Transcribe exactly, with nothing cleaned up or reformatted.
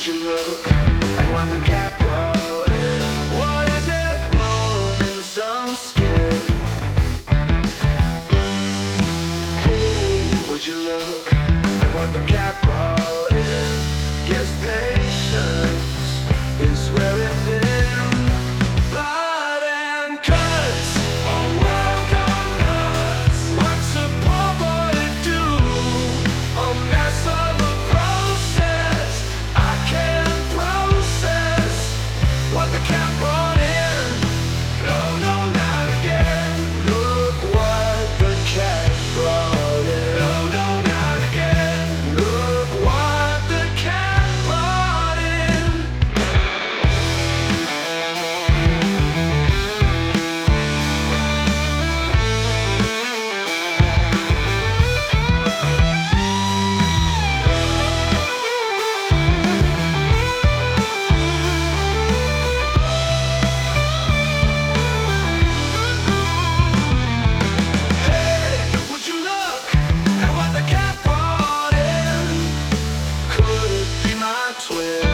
you look at what the cat brought in? What is it blown in some skin? Hey, would you look at what the cat brought in? Guess patience is where it been. Blood and cuts, a world gone nuts. What's a poor boy to do? A mess of a process I can't process. What the cat brought in? No, no, not again. Look what the cat brought in. No, no, not again. Look what the cat brought in. Hey, would you look at what the cat brought in? Could it be my twin?